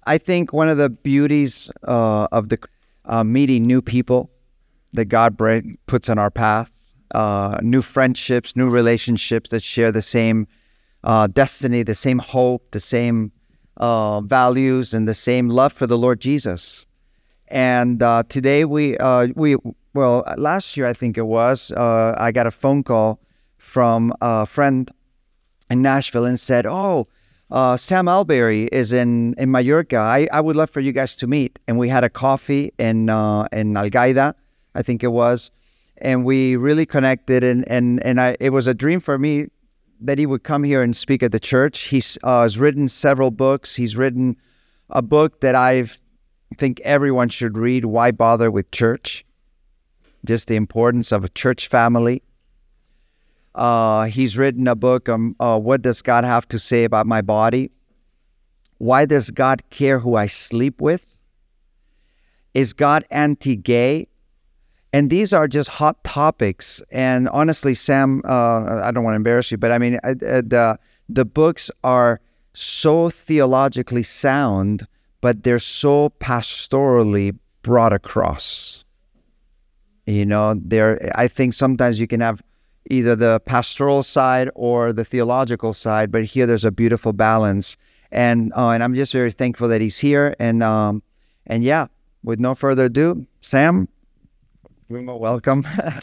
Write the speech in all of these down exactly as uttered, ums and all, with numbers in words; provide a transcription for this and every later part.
I think one of the beauties uh, of the uh, meeting new people that God bring, puts on our path, uh, new friendships, new relationships that share the same uh, destiny, the same hope, the same uh, values, and the same love for the Lord Jesus. And uh, today we, uh, we, well, last year I think it was, uh, I got a phone call from a friend in Nashville and said, oh, uh, Sam Alberry is in, in Mallorca. I, I would love for you guys to meet. And we had a coffee in uh, in Algaida, I think it was. And we really connected. And, and, and I, it was a dream for me that he would come here and speak at the church. He's uh, has written several books. He's written a book that I've think everyone should read, Why Bother with Church? Just the importance of a church family. Uh, he's written a book, um, uh, What Does God Have to Say About My Body? Why Does God Care Who I Sleep With? Is God anti-gay? And these are just hot topics. And honestly, Sam, uh, I don't want to embarrass you, but I mean, uh, the, the books are so theologically sound, but they're so pastorally brought across. You know, there. I think sometimes you can have either the pastoral side or the theological side, but here there's a beautiful balance. And uh, and I'm just very thankful that he's here. And um and yeah, with no further ado, Sam, welcome.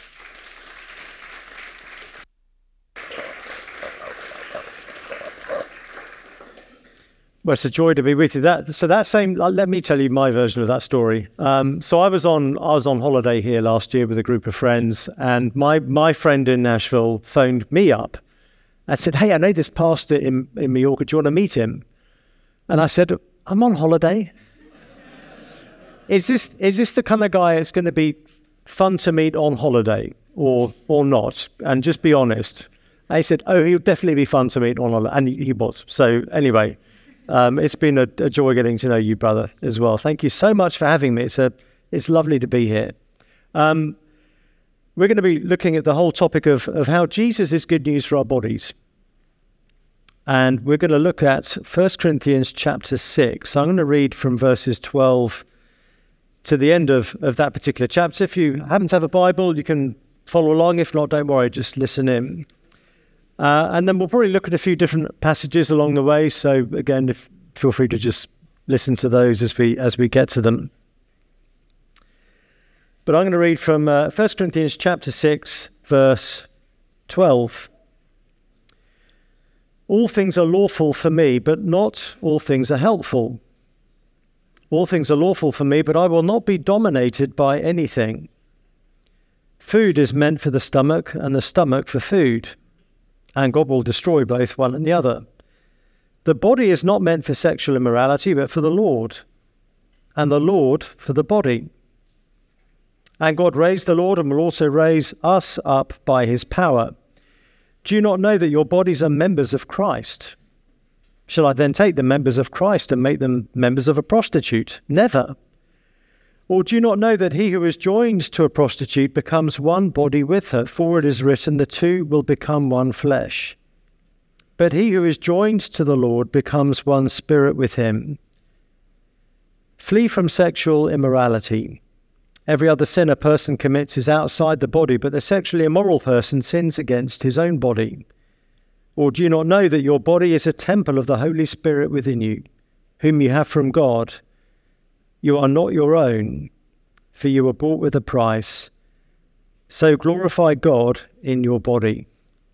Well, it's a joy to be with you. That so that same. Let me tell you my version of that story. Um, so I was on I was on holiday here last year with a group of friends, and my my friend in Nashville phoned me up and said, "Hey, I know this pastor in in Mallorca. Do you want to meet him?" And I said, "I'm on holiday. Is this is this the kind of guy that's going to be fun to meet on holiday, or or not? And just be honest." And he said, "Oh, he'll definitely be fun to meet on holiday," and he, he was. So anyway. Um, it's been a, a joy getting to know you, brother, as well. Thank you so much for having me. It's a, it's lovely to be here. Um, we're going to be looking at the whole topic of, of how Jesus is good news for our bodies. And we're going to look at First Corinthians chapter six. So I'm going to read from verses twelve to the end of, of that particular chapter. If you happen to have a Bible, you can follow along. If not, don't worry, just listen in. Uh, and then we'll probably look at a few different passages along the way. So again, if, feel free to just listen to those as we as we get to them. But I'm going to read from uh, First Corinthians chapter six, verse twelve. All things are lawful for me, but not all things are helpful. All things are lawful for me, but I will not be dominated by anything. Food is meant for the stomach, and the stomach for food. And God will destroy both one and the other. The body is not meant for sexual immorality, but for the Lord, and the Lord for the body. And God raised the Lord and will also raise us up by his power. Do you not know that your bodies are members of Christ? Shall I then take the members of Christ and make them members of a prostitute? Never. Or do you not know that he who is joined to a prostitute becomes one body with her? For it is written, the two will become one flesh. But he who is joined to the Lord becomes one spirit with him. Flee from sexual immorality. Every other sin a person commits is outside the body, but the sexually immoral person sins against his own body. Or do you not know that your body is a temple of the Holy Spirit within you, whom you have from God? You are not your own, for you were bought with a price. So glorify God in your body.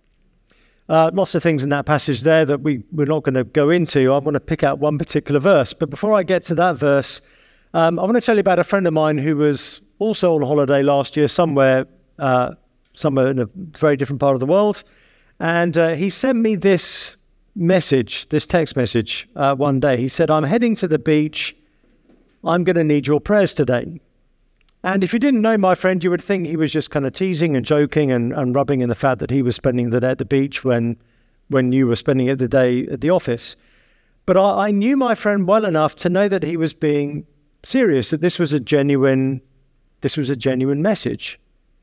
Uh, lots of things in that passage there that we, we're not going to go into. I want to pick out one particular verse. But before I get to that verse, um, I want to tell you about a friend of mine who was also on holiday last year somewhere, uh, somewhere in a very different part of the world. And uh, he sent me this message, this text message uh, one day. He said, I'm heading to the beach. I'm going to need your prayers today. And if you didn't know my friend, you would think he was just kind of teasing and joking and, and rubbing in the fact that he was spending the day at the beach when when you were spending it the day at the office. But I, I knew my friend well enough to know that he was being serious, that this was a genuine, this was a genuine message.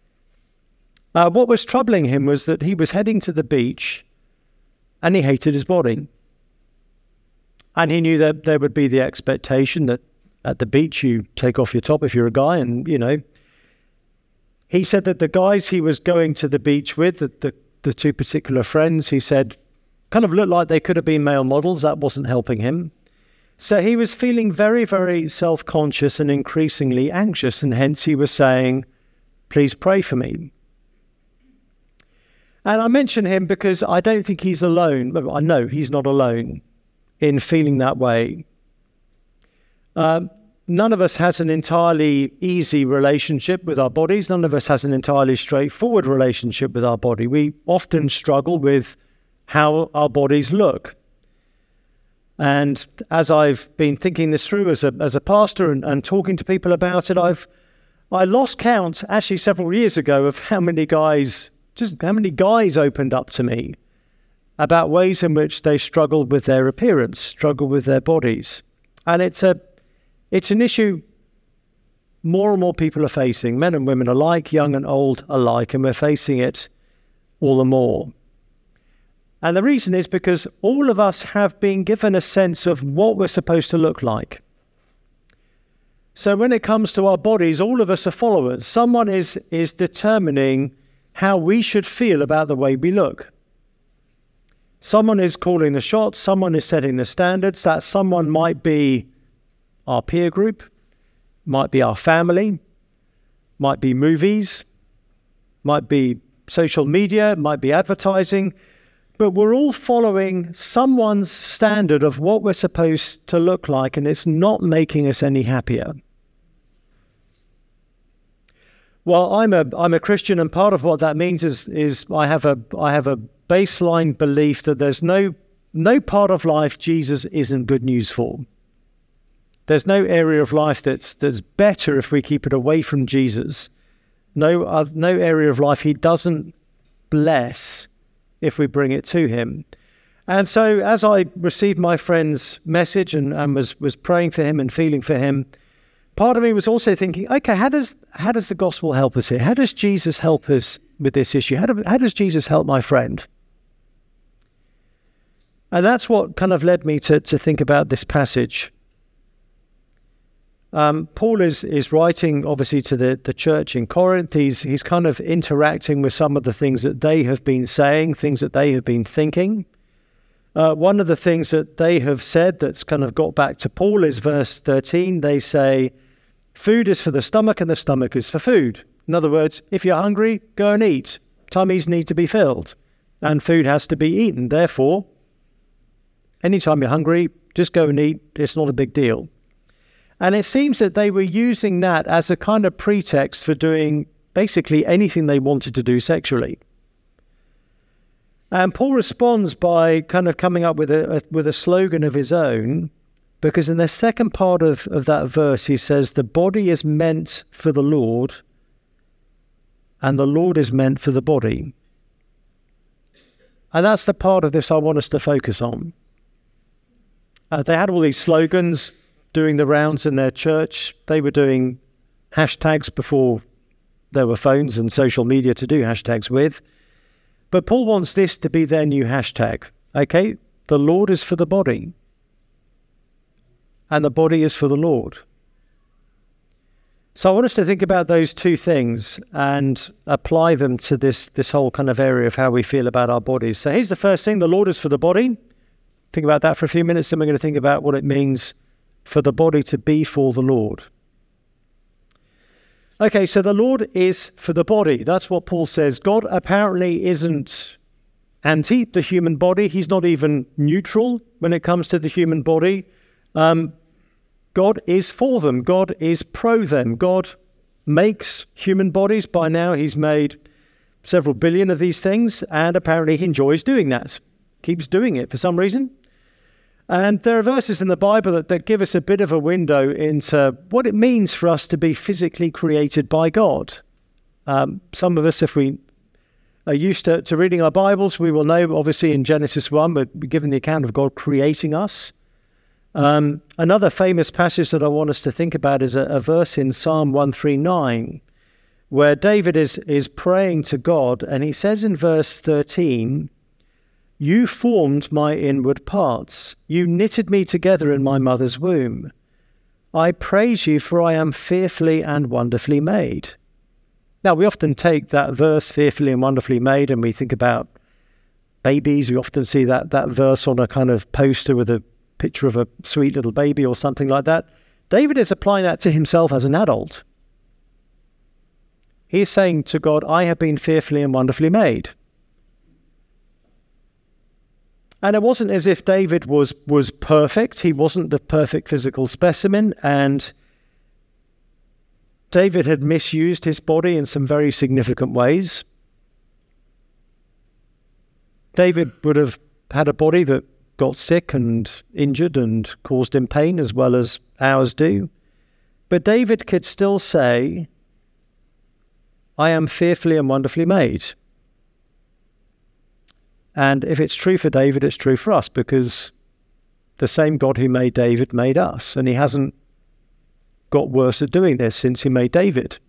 Uh, what was troubling him was that he was heading to the beach and he hated his body. And he knew that there would be the expectation that at the beach you take off your top if you're a guy. And, you know, he said that the guys he was going to the beach with, the, the, the two particular friends, he said, kind of looked like they could have been male models. That wasn't helping him. So he was feeling very, very self-conscious and increasingly anxious. And hence he was saying, please pray for me. And I mention him because I don't think he's alone. I know he's not alone in feeling that way. Um, none of us has an entirely easy relationship with our bodies. None of us has an entirely straightforward relationship with our body. We often struggle with how our bodies look. And as I've been thinking this through as a as a pastor and, and talking to people about it, I've I lost count actually several years ago of how many guys, just how many guys opened up to me about ways in which they struggled with their appearance, struggled with their bodies. And it's a it's an issue more and more people are facing, men and women alike, young and old alike, and we're facing it all the more. And the reason is because all of us have been given a sense of what we're supposed to look like. So when it comes to our bodies, all of us are followers. Someone is, is determining how we should feel about the way we look. Someone is calling the shots. Someone is setting the standards. That someone might be our peer group, might be our family, might be movies, might be social media, might be advertising. But we're all following someone's standard of what we're supposed to look like, and it's not making us any happier. Well, I'm a I'm a Christian, and part of what that means is is I have a I have a baseline belief that there's no no part of life Jesus isn't good news for. There's no area of life that's that's better if we keep it away from Jesus. No uh, no area of life he doesn't bless if we bring it to him. And so as I received my friend's message and, and was, was praying for him and feeling for him, part of me was also thinking, okay, how does how does the gospel help us here? How does Jesus help us with this issue? How, do, how does Jesus help my friend? And that's what kind of led me to, to think about this passage. Um, Paul is is writing, obviously, to the, the church in Corinth. He's, he's kind of interacting with some of the things that they have been saying, things that they have been thinking. Uh, one of the things that they have said that's kind of got back to Paul is verse thirteen. They say, food is for the stomach and the stomach is for food. In other words, if you're hungry, go and eat. Tummies need to be filled and food has to be eaten. Therefore, anytime you're hungry, just go and eat. It's not a big deal. And it seems that they were using that as a kind of pretext for doing basically anything they wanted to do sexually. And Paul responds by kind of coming up with a, a with a slogan of his own, because in the second part of, of that verse, he says, the body is meant for the Lord, and the Lord is meant for the body. And that's the part of this I want us to focus on. Uh, they had all these slogans doing the rounds in their church. They were doing hashtags before there were phones and social media to do hashtags with. But Paul wants this to be their new hashtag. Okay, the Lord is for the body, and the body is for the Lord. So I want us to think about those two things and apply them to this, this whole kind of area of how we feel about our bodies. So here's the first thing, the Lord is for the body. Think about that for a few minutes, then we're going to think about what it means for the body to be for the Lord. Okay, so the Lord is for the body. That's what Paul says. God apparently isn't anti the human body. He's not even neutral when it comes to the human body. Um, God is for them. God is pro them. God makes human bodies. By now, he's made several billion of these things, and apparently he enjoys doing that. Keeps doing it for some reason. And there are verses in the Bible that, that give us a bit of a window into what it means for us to be physically created by God. Um, some of us, if we are used to, to reading our Bibles, we will know, obviously, in Genesis one, we're given the account of God creating us. Um, another famous passage that I want us to think about is a, a verse in Psalm one thirty-nine, where David is, is praying to God, and he says in verse thirteen, You formed my inward parts. You knitted me together in my mother's womb. I praise you, for I am fearfully and wonderfully made. Now, we often take that verse, fearfully and wonderfully made, and we think about babies. We often see that, that verse on a kind of poster with a picture of a sweet little baby or something like that. David is applying that to himself as an adult. He is saying to God, I have been fearfully and wonderfully made. And it wasn't as if David was, was perfect. He wasn't the perfect physical specimen, and David had misused his body in some very significant ways. David would have had a body that got sick and injured and caused him pain, as well as ours do. But David could still say, I am fearfully and wonderfully made. And if it's true for David, it's true for us, because the same God who made David made us, and he hasn't got worse at doing this since he made David.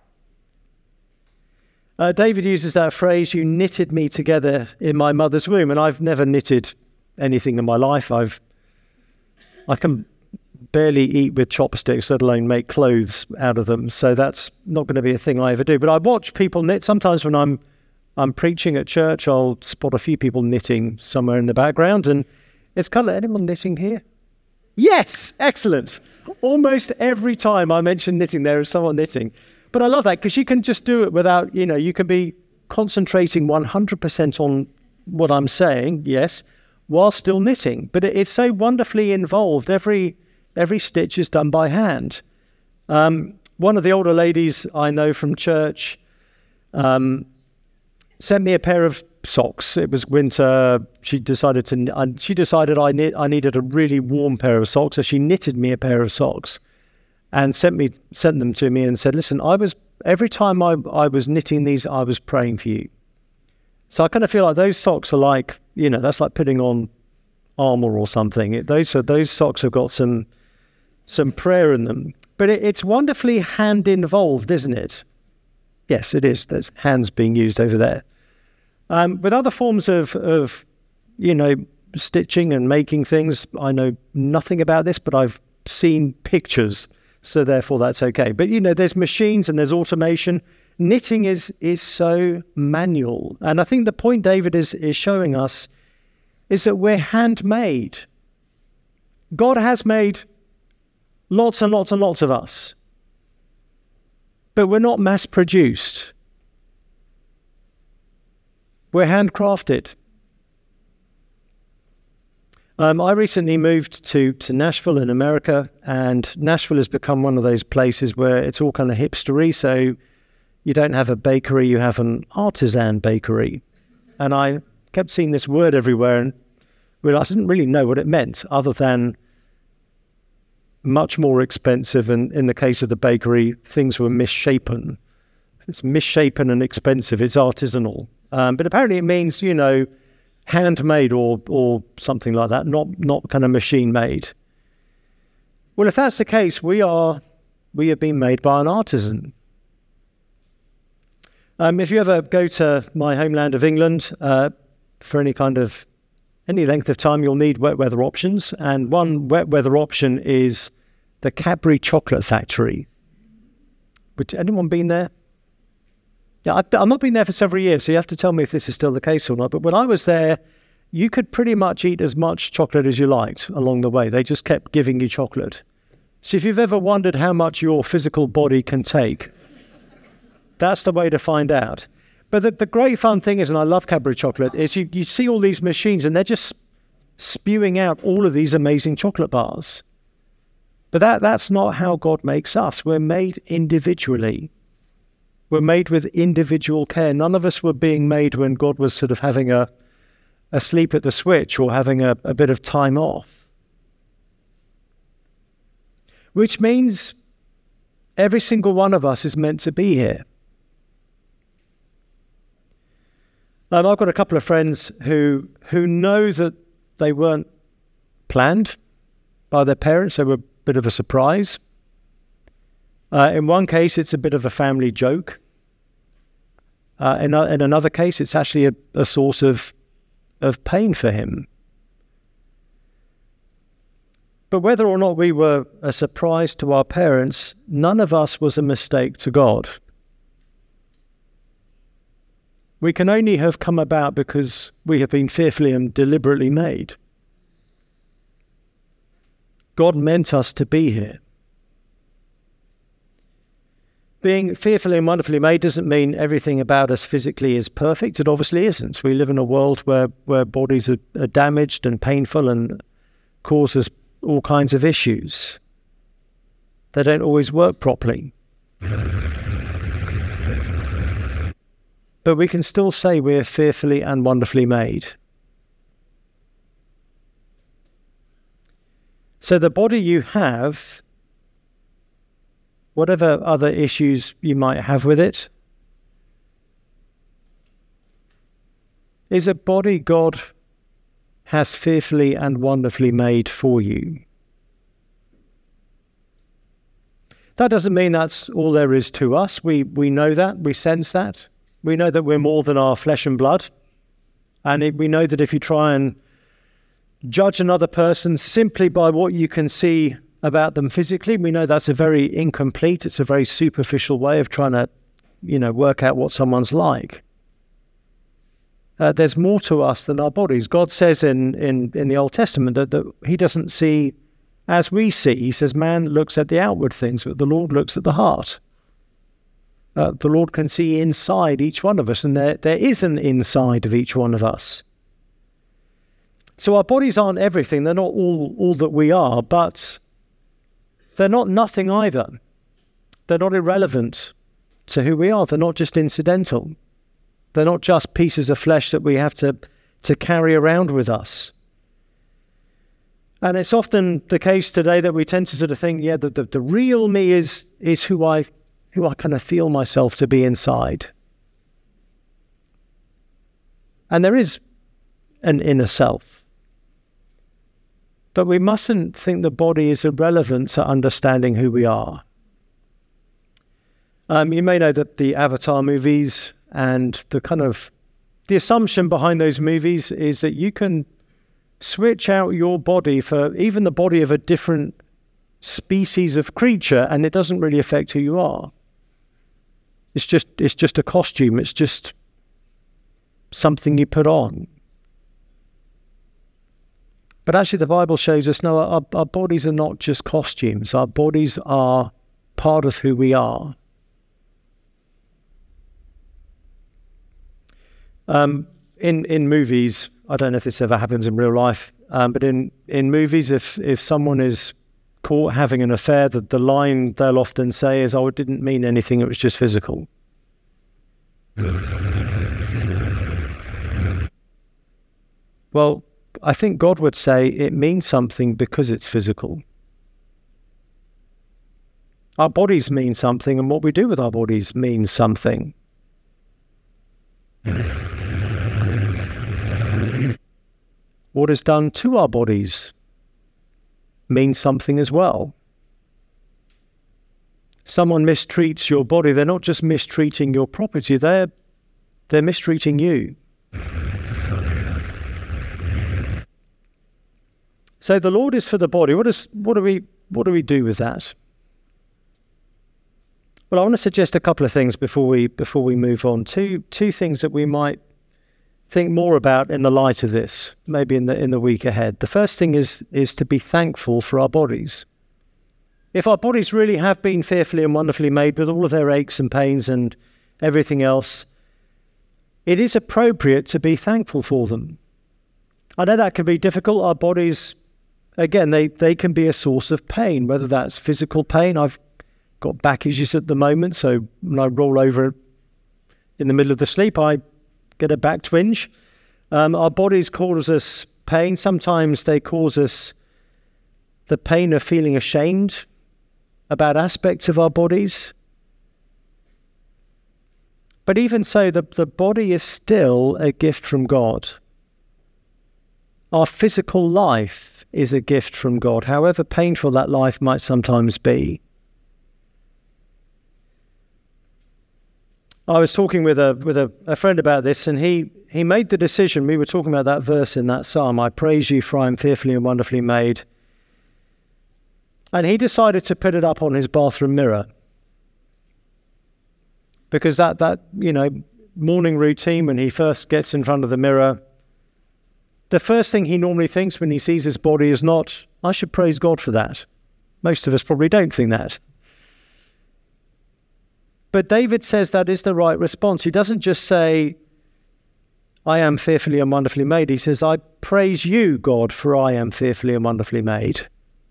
Uh, David uses that phrase, you knitted me together in my mother's womb, and I've never knitted anything in my life. I've, I can barely eat with chopsticks, let alone make clothes out of them, so that's not going to be a thing I ever do. But I watch people knit. Sometimes when I'm I'm preaching at church, I'll spot a few people knitting somewhere in the background, and it's kind of, anyone knitting here? Yes, excellent. Almost every time I mention knitting, there is someone knitting. But I love that, because you can just do it without, you know, you can be concentrating one hundred percent on what I'm saying, yes, while still knitting. But it, it's so wonderfully involved. Every every stitch is done by hand. Um, one of the older ladies I know from church, um, sent me a pair of socks. It was winter. She decided to. Uh, she decided I need. I needed a really warm pair of socks, so she knitted me a pair of socks, and sent me sent them to me and said, "Listen, I was every time I I was knitting these, I was praying for you." So I kind of feel like those socks are like, you know, that's like putting on armor or something. It, those are those socks have got some some prayer in them, but it, it's wonderfully hand involved, isn't it? Yes, it is. There's hands being used over there. Um, with other forms of, of, you know, stitching and making things, I know nothing about this, but I've seen pictures, so therefore that's okay. But, you know, there's machines and there's automation. Knitting is is so manual. And I think the point David is, is showing us is that we're handmade. God has made lots and lots and lots of us, but we're not mass-produced. We're handcrafted. Um, I recently moved to, to Nashville in America, and Nashville has become one of those places where it's all kind of hipstery. So you don't have a bakery, you have an artisan bakery. And I kept seeing this word everywhere and realized I didn't really know what it meant, other than much more expensive, and in the case of the bakery, things were misshapen. It's misshapen and expensive. It's artisanal. Um, but apparently it means, you know, handmade or or something like that, not not kind of machine-made. Well, if that's the case, we are we have been made by an artisan. Um, if you ever go to my homeland of England uh, for any kind of any length of time, you'll need wet weather options, and one wet weather option is the Cadbury Chocolate Factory. But anyone been there? Yeah, I've, I've not been there for several years, so you have to tell me if this is still the case or not. But when I was there, you could pretty much eat as much chocolate as you liked along the way. They just kept giving you chocolate. So if you've ever wondered how much your physical body can take, that's the way to find out. But the, the great fun thing is, and I love Cadbury chocolate, is you, you see all these machines and they're just spewing out all of these amazing chocolate bars. But that that's not how God makes us. We're made individually. We're made with individual care. None of us were being made when God was sort of having a, a sleep at the switch or having a, a bit of time off. Which means every single one of us is meant to be here. Um, I've got a couple of friends who who know that they weren't planned by their parents. They were a bit of a surprise. Uh, in one case, it's a bit of a family joke. Uh, in, in another case, it's actually a, a source of of pain for him. But whether or not we were a surprise to our parents, none of us was a mistake to God. We can only have come about because we have been fearfully and deliberately made. God meant us to be here. Being fearfully and wonderfully made doesn't mean everything about us physically is perfect. It obviously isn't. We live in a world where, where bodies are, are damaged and painful and cause us all kinds of issues. They don't always work properly. But we can still say we're fearfully and wonderfully made. So the body you have, whatever other issues you might have with it, is a body God has fearfully and wonderfully made for you. That doesn't mean that's all there is to us. We we know that, we sense that. We know that we're more than our flesh and blood. And it, we know that if you try and judge another person simply by what you can see about them physically, we know that's a very incomplete, it's a very superficial way of trying to, you know, work out what someone's like. Uh, there's more to us than our bodies. God says in, in, in the Old Testament that, that he doesn't see as we see. He says man looks at the outward things, but the Lord looks at the heart. Uh, the Lord can see inside each one of us, and there, there is an inside of each one of us. So our bodies aren't everything. They're not all, all that we are, but they're not nothing either. They're not irrelevant to who we are. They're not just incidental. They're not just pieces of flesh that we have to, to carry around with us. And it's often the case today that we tend to sort of think, yeah, the, the, the real me is is who I who I kind of feel myself to be inside. And there is an inner self. But we mustn't think the body is irrelevant to understanding who we are. Um, you may know that the Avatar movies and the kind of the assumption behind those movies is that you can switch out your body for even the body of a different species of creature, and it doesn't really affect who you are. It's just it's just a costume. It's just something you put on. But actually, the Bible shows us no, our, our bodies are not just costumes. Our bodies are part of who we are. Um, in in movies, I don't know if this ever happens in real life, um, but in, in movies, if if someone is caught having an affair, the, the line they'll often say is, "Oh, it didn't mean anything, it was just physical." Well, I think God would say it means something because it's physical. Our bodies mean something, and what we do with our bodies means something. What is done to our bodies means something as well. Someone mistreats your body, they're not just mistreating your property, they're, they're mistreating you. So the Lord is for the body. What, is, what, do we, what do we do with that? Well, I want to suggest a couple of things before we before we move on. Two two things that we might think more about in the light of this, maybe in the in the week ahead. The first thing is is to be thankful for our bodies. If our bodies really have been fearfully and wonderfully made with all of their aches and pains and everything else, it is appropriate to be thankful for them. I know that can be difficult. Our bodies, again, they, they can be a source of pain, whether that's physical pain. I've got back issues at the moment, so when I roll over in the middle of the sleep, I get a back twinge. Um, our bodies cause us pain. Sometimes they cause us the pain of feeling ashamed about aspects of our bodies. But even so, the, the body is still a gift from God. Our physical life is a gift from God, however painful that life might sometimes be. I was talking with a with a, a friend about this, and he, he made the decision. We were talking about that verse in that psalm, I praise you for I am fearfully and wonderfully made. And he decided to put it up on his bathroom mirror. Because that, that, you know, morning routine when he first gets in front of the mirror, the first thing he normally thinks when he sees his body is not, I should praise God for that. Most of us probably don't think that. But David says that is the right response. He doesn't just say, I am fearfully and wonderfully made. He says, I praise you, God, for I am fearfully and wonderfully made.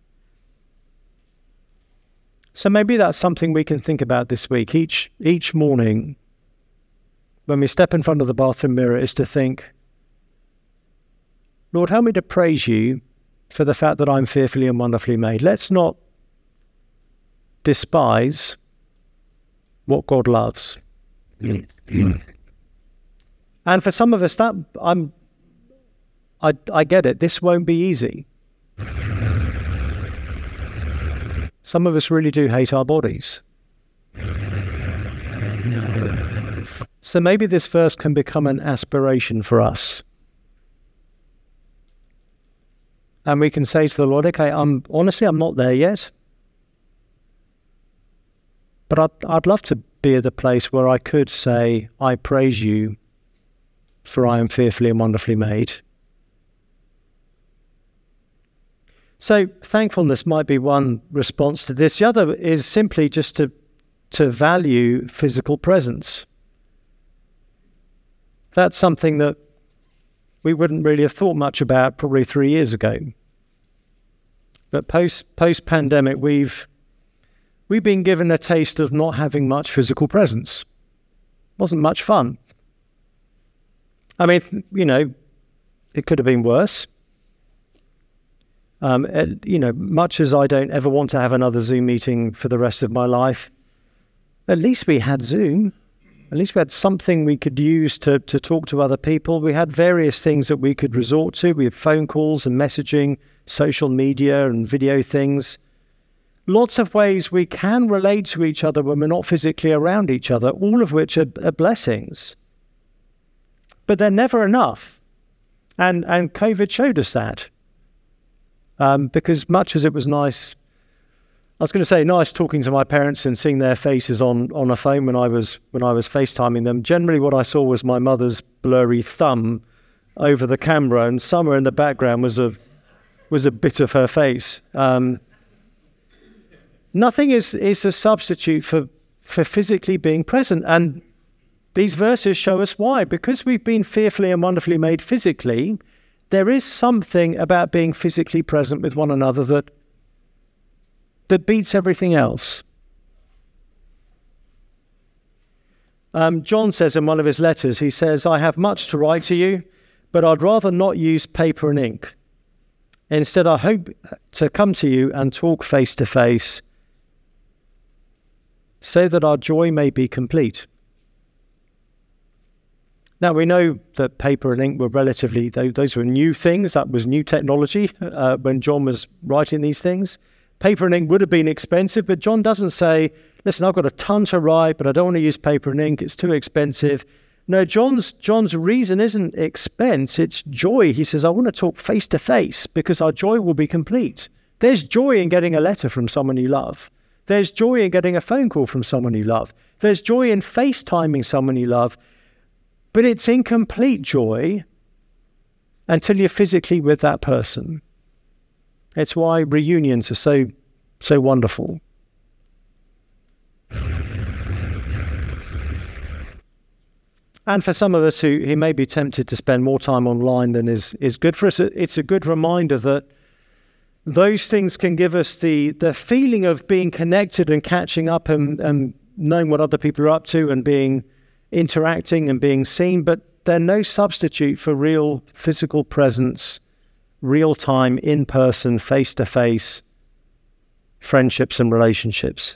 So maybe that's something we can think about this week. Each each morning, when we step in front of the bathroom mirror, is to think, Lord, help me to praise you for the fact that I'm fearfully and wonderfully made. Let's not despise what God loves. And for some of us, that I'm, I, I get it. This won't be easy. Some of us really do hate our bodies. So maybe this verse can become an aspiration for us. And we can say to the Lord, okay, I'm honestly, I'm not there yet. But I'd, I'd love to be at the place where I could say, I praise you, for I am fearfully and wonderfully made. So thankfulness might be one response to this. The other is simply just to, to value physical presence. That's something that we wouldn't really have thought much about probably three years ago. But post, post-pandemic, we've we've been given a taste of not having much physical presence. Wasn't much fun. I mean, you know, it could have been worse. Um, it, you know, much as I don't ever want to have another Zoom meeting for the rest of my life, at least we had Zoom. At least we had something we could use to, to talk to other people. We had various things that we could resort to. We had phone calls and messaging, social media and video things. Lots of ways we can relate to each other when we're not physically around each other, all of which are, are blessings. But they're never enough. And, and COVID showed us that. Um, because much as it was nice, I was going to say nice talking to my parents and seeing their faces on, on a phone when I was when I was FaceTiming them. Generally what I saw was my mother's blurry thumb over the camera, and somewhere in the background was a was a bit of her face. Um, nothing is, is a substitute for, for physically being present. And these verses show us why. Because we've been fearfully and wonderfully made physically, there is something about being physically present with one another that that beats everything else. Um, John says in one of his letters, he says, I have much to write to you, but I'd rather not use paper and ink. Instead, I hope to come to you and talk face to face so that our joy may be complete. Now, we know that paper and ink were relatively, those were new things. That was new technology uh, when John was writing these things. Paper and ink would have been expensive, but John doesn't say, listen, I've got a ton to write, but I don't want to use paper and ink. It's too expensive. No, John's John's reason isn't expense, it's joy. He says, I want to talk face to face because our joy will be complete. There's joy in getting a letter from someone you love. There's joy in getting a phone call from someone you love. There's joy in FaceTiming someone you love. But it's incomplete joy until you're physically with that person. It's why reunions are so, so wonderful. And for some of us who, who may be tempted to spend more time online than is, is good for us, it's a good reminder that those things can give us the, the feeling of being connected and catching up and, and knowing what other people are up to and being interacting and being seen, but they're no substitute for real physical presence, real-time, in-person, face-to-face friendships and relationships.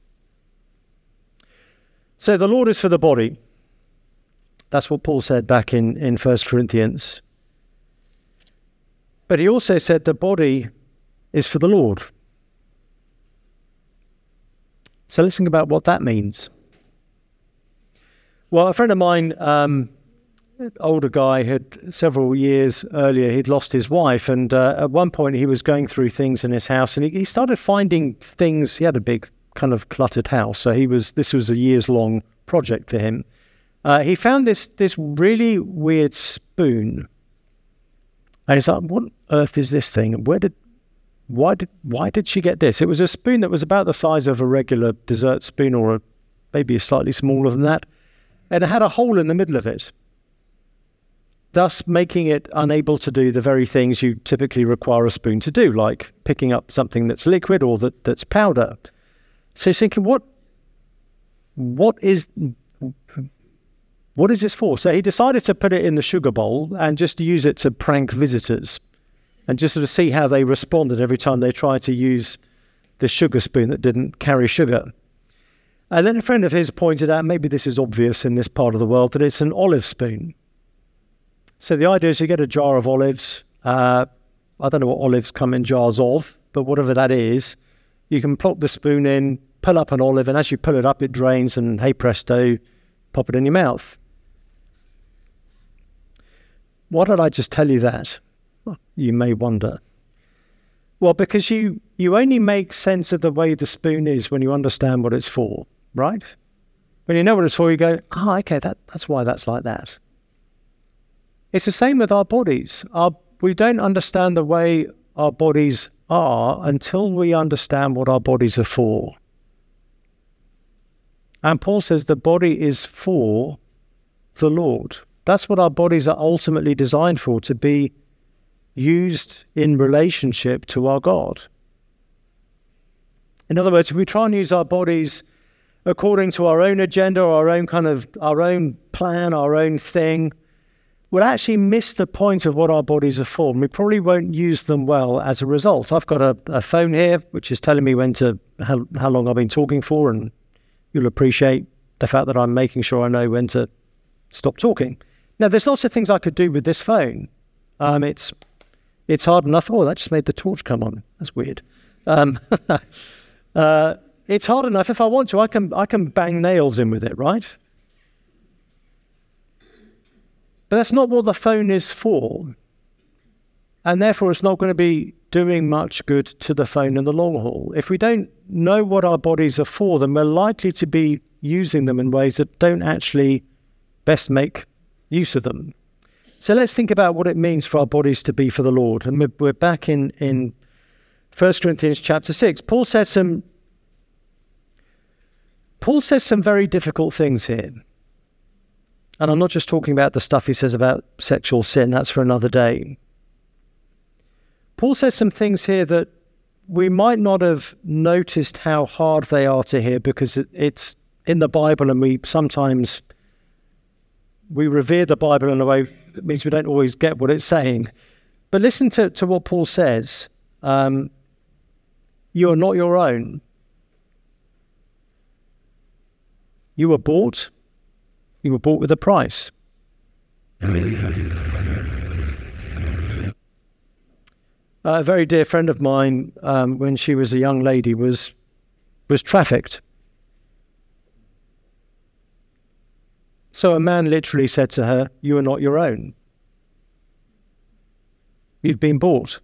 So the Lord is for the body. That's what Paul said back in, in First Corinthians. But he also said the body is for the Lord. So let's think about what that means. Well, a friend of mine, um, older guy, had several years earlier, he'd lost his wife. And uh, at one point he was going through things in his house and he, he started finding things. He had a big kind of cluttered house. So he was, this was a years long project for him. Uh, he found this, this really weird spoon. And he's like, what on earth is this thing? Where did, why did, why did she get this? It was a spoon that was about the size of a regular dessert spoon, or a, maybe slightly smaller than that. And it had a hole in the middle of it, thus making it unable to do the very things you typically require a spoon to do, like picking up something that's liquid or that, that's powder. So he's thinking, what, what is, what is this for? So he decided to put it in the sugar bowl and just use it to prank visitors and just sort of see how they responded every time they tried to use the sugar spoon that didn't carry sugar. And then a friend of his pointed out, maybe this is obvious in this part of the world, that it's an olive spoon. So the idea is you get a jar of olives. Uh, I don't know what olives come in jars of, but whatever that is, you can plop the spoon in, pull up an olive, and as you pull it up, it drains, and hey presto, pop it in your mouth. Why did I just tell you that? Well, you may wonder. Well, because you, you only make sense of the way the spoon is when you understand what it's for, right? When you know what it's for, you go, oh, okay, that, that's why that's like that. It's the same with our bodies. Our, we don't understand the way our bodies are until we understand what our bodies are for. And Paul says the body is for the Lord. That's what our bodies are ultimately designed for, to be used in relationship to our God. In other words, if we try and use our bodies according to our own agenda, or our own kind of, our own plan, our own thing, we'll actually miss the point of what our bodies are for, and we probably won't use them well as a result. I've got a, a phone here, which is telling me when to, how, how long I've been talking for, and you'll appreciate the fact that I'm making sure I know when to stop talking. Now, there's lots of things I could do with this phone. Um, it's It's hard enough. Oh, that just made the torch come on. That's weird. Um, uh, it's hard enough. If I want to, I can I can bang nails in with it, right? But that's not what the phone is for. And therefore, it's not going to be doing much good to the phone in the long haul. If we don't know what our bodies are for, then we're likely to be using them in ways that don't actually best make use of them. So let's think about what it means for our bodies to be for the Lord. And we're, we're back in, in First Corinthians chapter six. Paul says some Paul says some very difficult things here. And I'm not just talking about the stuff he says about sexual sin. That's for another day. Paul says some things here that we might not have noticed how hard they are to hear, because it, it's in the Bible, and we sometimes we revere the Bible in a way that means we don't always get what it's saying. But listen to, to what Paul says. Um, you are not your own. You were bought. You were bought with a price. A very dear friend of mine, um, when she was a young lady, was was trafficked. So a man literally said to her, "You are not your own. You've been bought."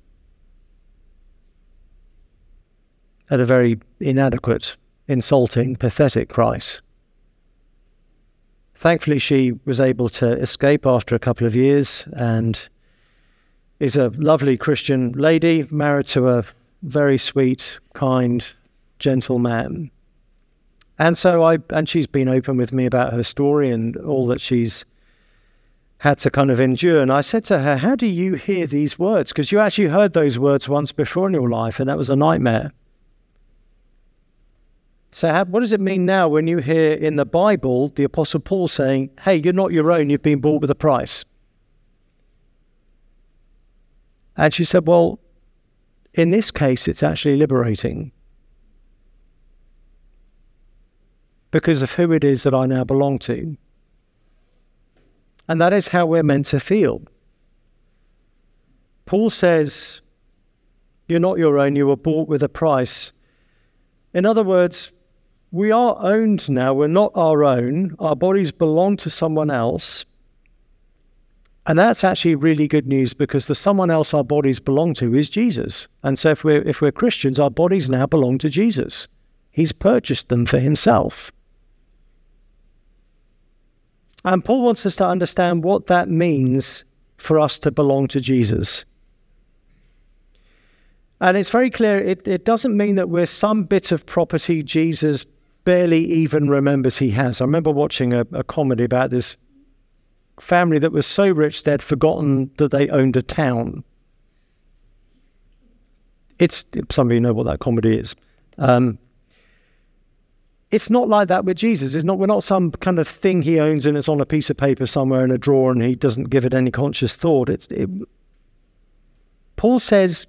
At a very inadequate, insulting, pathetic price. Thankfully, she was able to escape after a couple of years, and is a lovely Christian lady, married to a very sweet, kind, gentle man. And so I, and she's been open with me about her story and all that she's had to kind of endure. And I said to her, how do you hear these words? Because you actually heard those words once before in your life, and that was a nightmare. So how, what does it mean now when you hear in the Bible the Apostle Paul saying, hey, you're not your own, you've been bought with a price? And she said, well, in this case, it's actually liberating, because of who it is that I now belong to. And that is how we're meant to feel. Paul says, you're not your own, you were bought with a price. In other words, we are owned now. We're not our own. Our bodies belong to someone else. And that's actually really good news, because the someone else our bodies belong to is Jesus. And so if we're, if we're Christians, our bodies now belong to Jesus. He's purchased them for himself. And Paul wants us to understand what that means for us to belong to Jesus. And it's very clear, it, it doesn't mean that we're some bit of property Jesus barely even remembers he has. I remember watching a, a comedy about this family that was so rich they'd forgotten that they owned a town. It's, some of you know what that comedy is. Um, it's not like that with Jesus. It's not, we're not some kind of thing he owns and it's on a piece of paper somewhere in a drawer and he doesn't give it any conscious thought. It's, it, Paul says,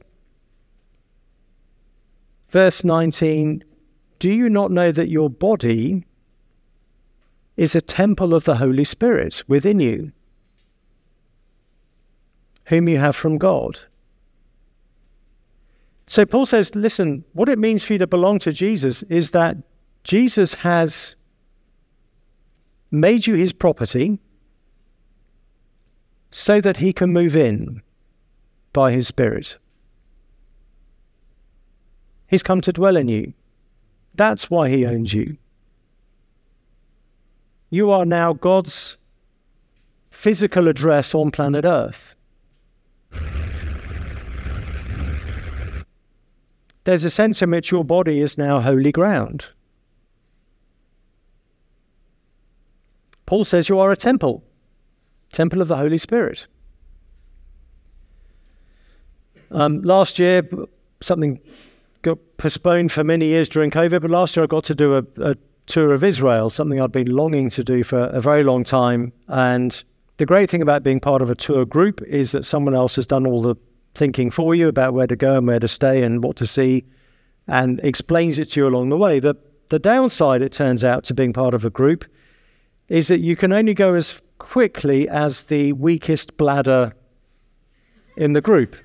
verse nineteen, do you not know that your body is a temple of the Holy Spirit within you, whom you have from God? So Paul says, listen, what it means for you to belong to Jesus is that Jesus has made you his property so that he can move in by his Spirit. He's come to dwell in you. That's why he owns you. You are now God's physical address on planet Earth. There's a sense in which your body is now holy ground. Paul says you are a temple, temple of the Holy Spirit. Um, last year, something got postponed for many years during COVID, but last year I got to do a, a tour of Israel, something I'd been longing to do for a very long time. And the great thing about being part of a tour group is that someone else has done all the thinking for you about where to go and where to stay and what to see, and explains it to you along the way. The, the downside, it turns out, to being part of a group is that you can only go as quickly as the weakest bladder in the group.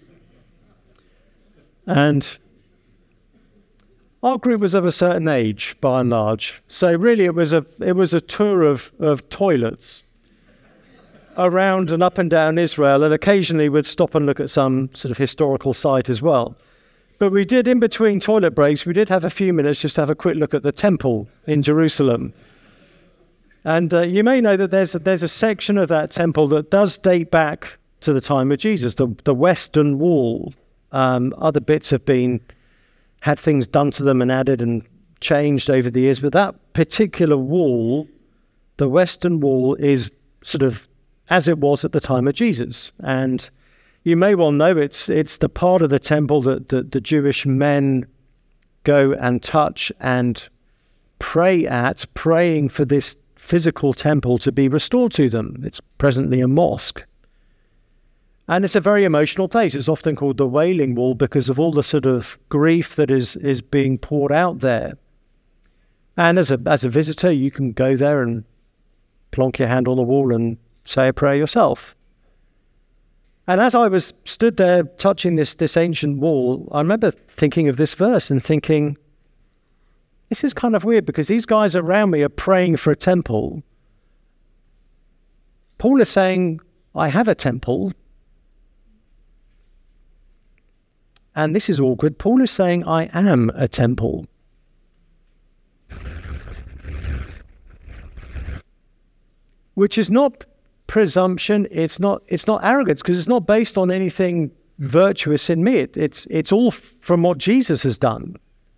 And our group was of a certain age, by and large. So really it was a it was a tour of, of toilets around and up and down Israel, and occasionally we'd stop and look at some sort of historical site as well. But we did, in between toilet breaks, we did have a few minutes just to have a quick look at the temple in Jerusalem. And uh, you may know that there's a, there's a section of that temple that does date back to the time of Jesus, the, the Western Wall. Um, other bits have been, had things done to them and added and changed over the years. But that particular wall, the Western Wall, is sort of as it was at the time of Jesus. And you may well know it's it's the part of the temple that the, the Jewish men go and touch and pray at, praying for this physical temple to be restored to them. It's presently a mosque. And it's a very emotional place. It's often called the Wailing Wall because of all the sort of grief that is is being poured out there. And as a as a visitor, you can go there and plonk your hand on the wall and say a prayer yourself. And as I was stood there touching this this ancient wall, I remember thinking of this verse and thinking, this is kind of weird because these guys around me are praying for a temple. Paul is saying, I have a temple. And this is awkward. Paul is saying, I am a temple. Which is not presumption, it's not it's not arrogance, because it's not based on anything virtuous in me. It, it's it's all from what Jesus has done.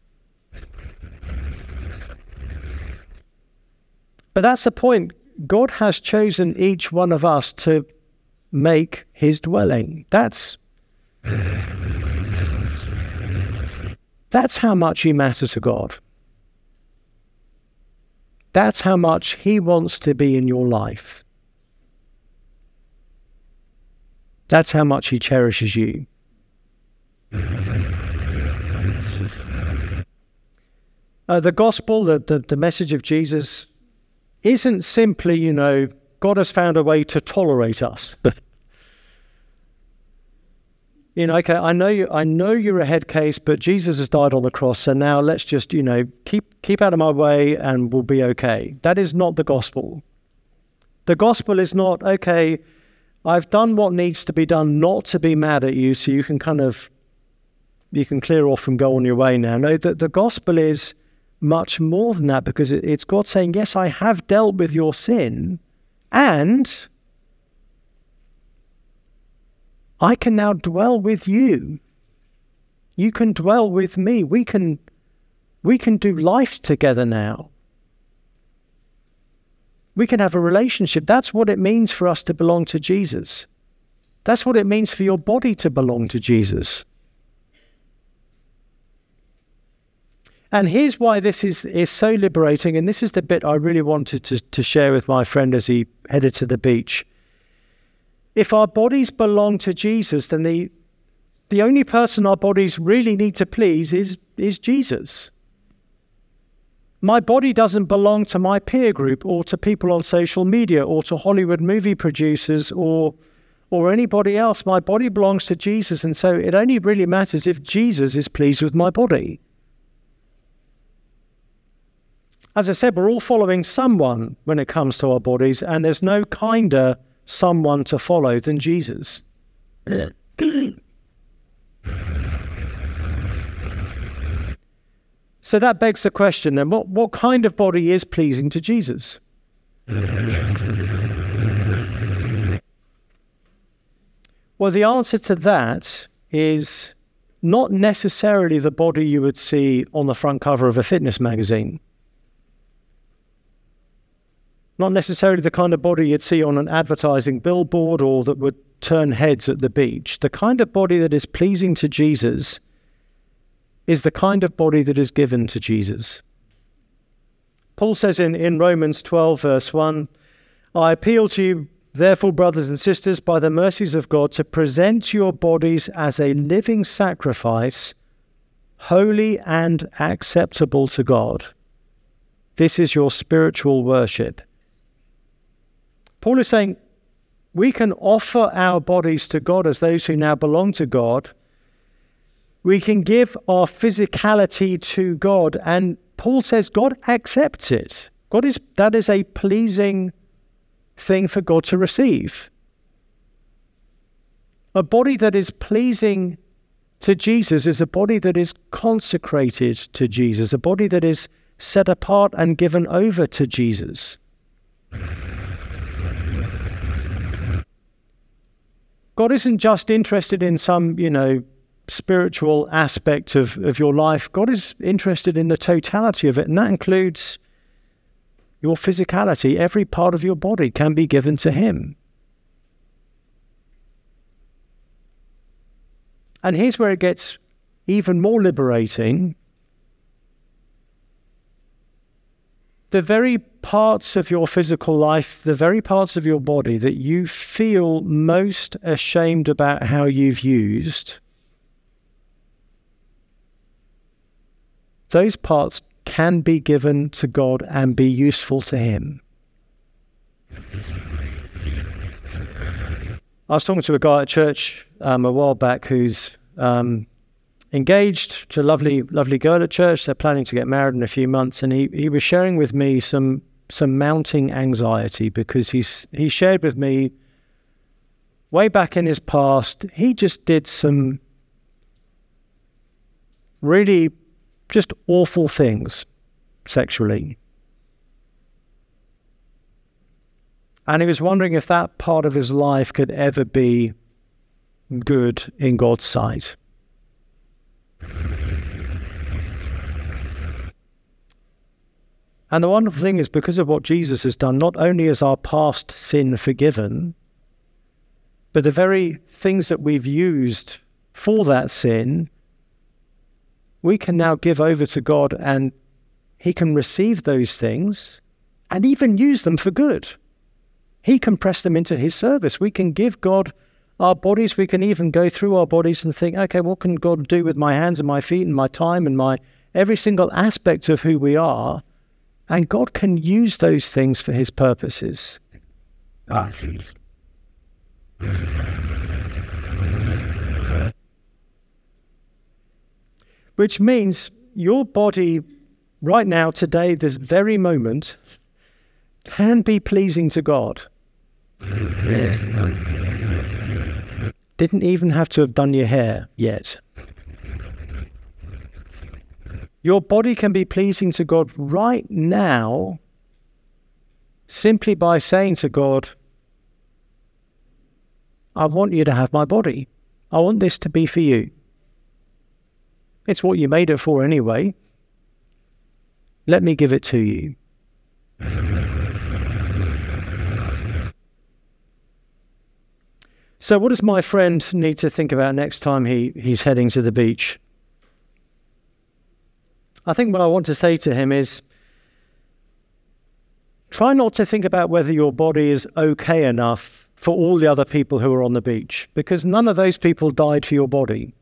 But that's the point. God has chosen each one of us to make his dwelling. That's that's how much you matter to God. That's how much he wants to be in your life. That's how much he cherishes you. Uh, the gospel, the, the, the message of Jesus, isn't simply, you know, God has found a way to tolerate us. You know, okay, I know you, I know you're a head case, but Jesus has died on the cross, so now let's just, you know, keep keep out of my way and we'll be okay. That is not the gospel. The gospel is not, okay, I've done what needs to be done not to be mad at you, so you can kind of, you can clear off and go on your way now. No, the, the gospel is much more than that, because it, it's God saying, yes, I have dealt with your sin, and I can now dwell with you. You can dwell with me. We can, we can do life together now. We can have a relationship. That's what it means for us to belong to Jesus. That's what it means for your body to belong to Jesus. And here's why this is, is so liberating, and this is the bit I really wanted to, to share with my friend as he headed to the beach. If our bodies belong to Jesus, then the the only person our bodies really need to please is, is Jesus. My body doesn't belong to my peer group or to people on social media or to Hollywood movie producers or or anybody else. My body belongs to Jesus, and so it only really matters if Jesus is pleased with my body. As I said, we're all following someone when it comes to our bodies, and there's no kinder someone to follow than Jesus. So that begs the question then, what, what kind of body is pleasing to Jesus? Well, the answer to that is not necessarily the body you would see on the front cover of a fitness magazine. Not necessarily the kind of body you'd see on an advertising billboard or that would turn heads at the beach. The kind of body that is pleasing to Jesus is the kind of body that is given to Jesus. Paul says in, in Romans twelve, verse one, I appeal to you, therefore, brothers and sisters, by the mercies of God, to present your bodies as a living sacrifice, holy and acceptable to God. This is your spiritual worship. Paul is saying we can offer our bodies to God as those who now belong to God. We can give our physicality to God, and Paul says God accepts it. God is that is a pleasing thing for God to receive. A body that is pleasing to Jesus is a body that is consecrated to Jesus, a body that is set apart and given over to Jesus. God isn't just interested in some, you know, spiritual aspect of, of your life. God is interested in the totality of it, and that includes your physicality. Every part of your body can be given to Him. And here's where it gets even more liberating. The very parts of your physical life, the very parts of your body that you feel most ashamed about how you've used, those parts can be given to God and be useful to Him. I was talking to a guy at church um, a while back who's um, engaged to a lovely, lovely girl at church. They're planning to get married in a few months, and he, he was sharing with me some some mounting anxiety because he's he shared with me way back in his past, he just did some really just awful things sexually. And he was wondering if that part of his life could ever be good in God's sight. And the wonderful thing is, because of what Jesus has done, not only is our past sin forgiven, but the very things that we've used for that sin, we can now give over to God, and He can receive those things and even use them for good. He can press them into His service. We can give God our bodies. We can even go through our bodies and think, okay, what can God do with my hands and my feet and my time and my every single aspect of who we are? And God can use those things for His purposes. Which means your body right now, today, this very moment, can be pleasing to God. Didn't even have to have done your hair yet. Your body can be pleasing to God right now simply by saying to God, I want you to have my body. I want this to be for you. It's what you made it for anyway. Let me give it to you. So what does my friend need to think about next time he, he's heading to the beach? I think what I want to say to him is, try not to think about whether your body is okay enough for all the other people who are on the beach, because none of those people died for your body.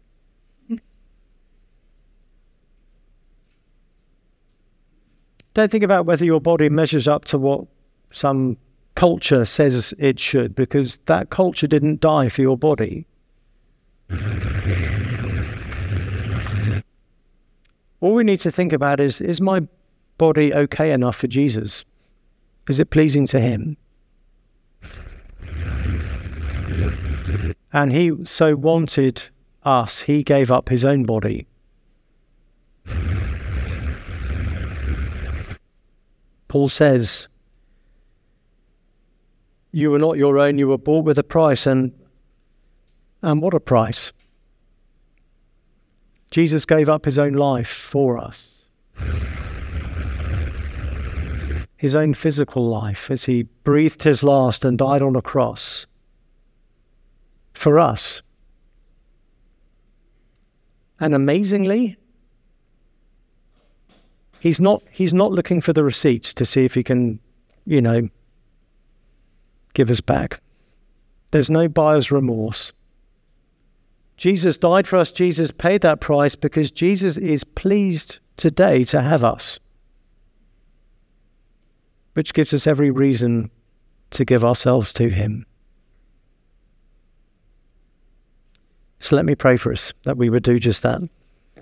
Don't think about whether your body measures up to what some culture says it should, because that culture didn't die for your body. All we need to think about is, is my body okay enough for Jesus? Is it pleasing to him? And he so wanted us, he gave up his own body. Paul says, you were not your own, you were bought with a price, and and what a price. Jesus gave up his own life for us. His own physical life as he breathed his last and died on a cross for us. And amazingly, he's not he's not looking for the receipts to see if he can, you know, give us back. There's no buyer's remorse. Jesus died for us. Jesus paid that price because Jesus is pleased today to have us, which gives us every reason to give ourselves to him. So let me pray for us that we would do just that.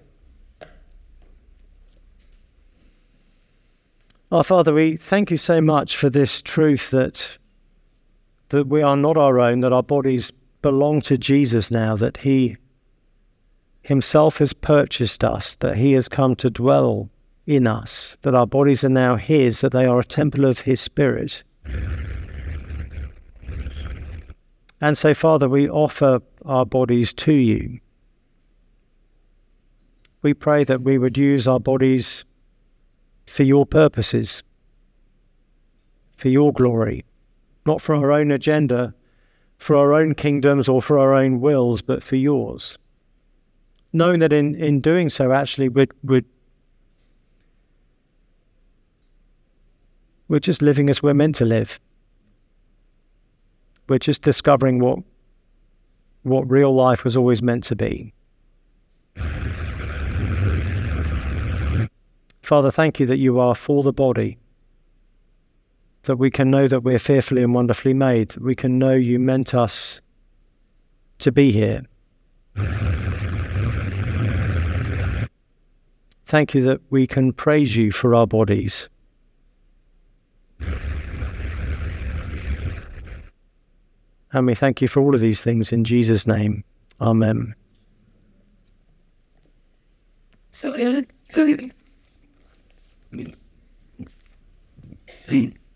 Our Father, we thank you so much for this truth that that we are not our own, that our bodies belong to Jesus now, that he himself has purchased us, that he has come to dwell in us, that our bodies are now his, that they are a temple of his Spirit. And so, Father, we offer our bodies to you. We pray that we would use our bodies for your purposes, for your glory, not for our own agenda, for our own kingdoms or for our own wills, but for yours. Knowing that in, in doing so, actually, we're, we're, we're just living as we're meant to live. We're just discovering what, what real life was always meant to be. Father, thank you that you are for the body, that we can know that we're fearfully and wonderfully made, that we can know you meant us to be here. Thank you that we can praise you for our bodies. And we thank you for all of these things in Jesus' name. Amen. So,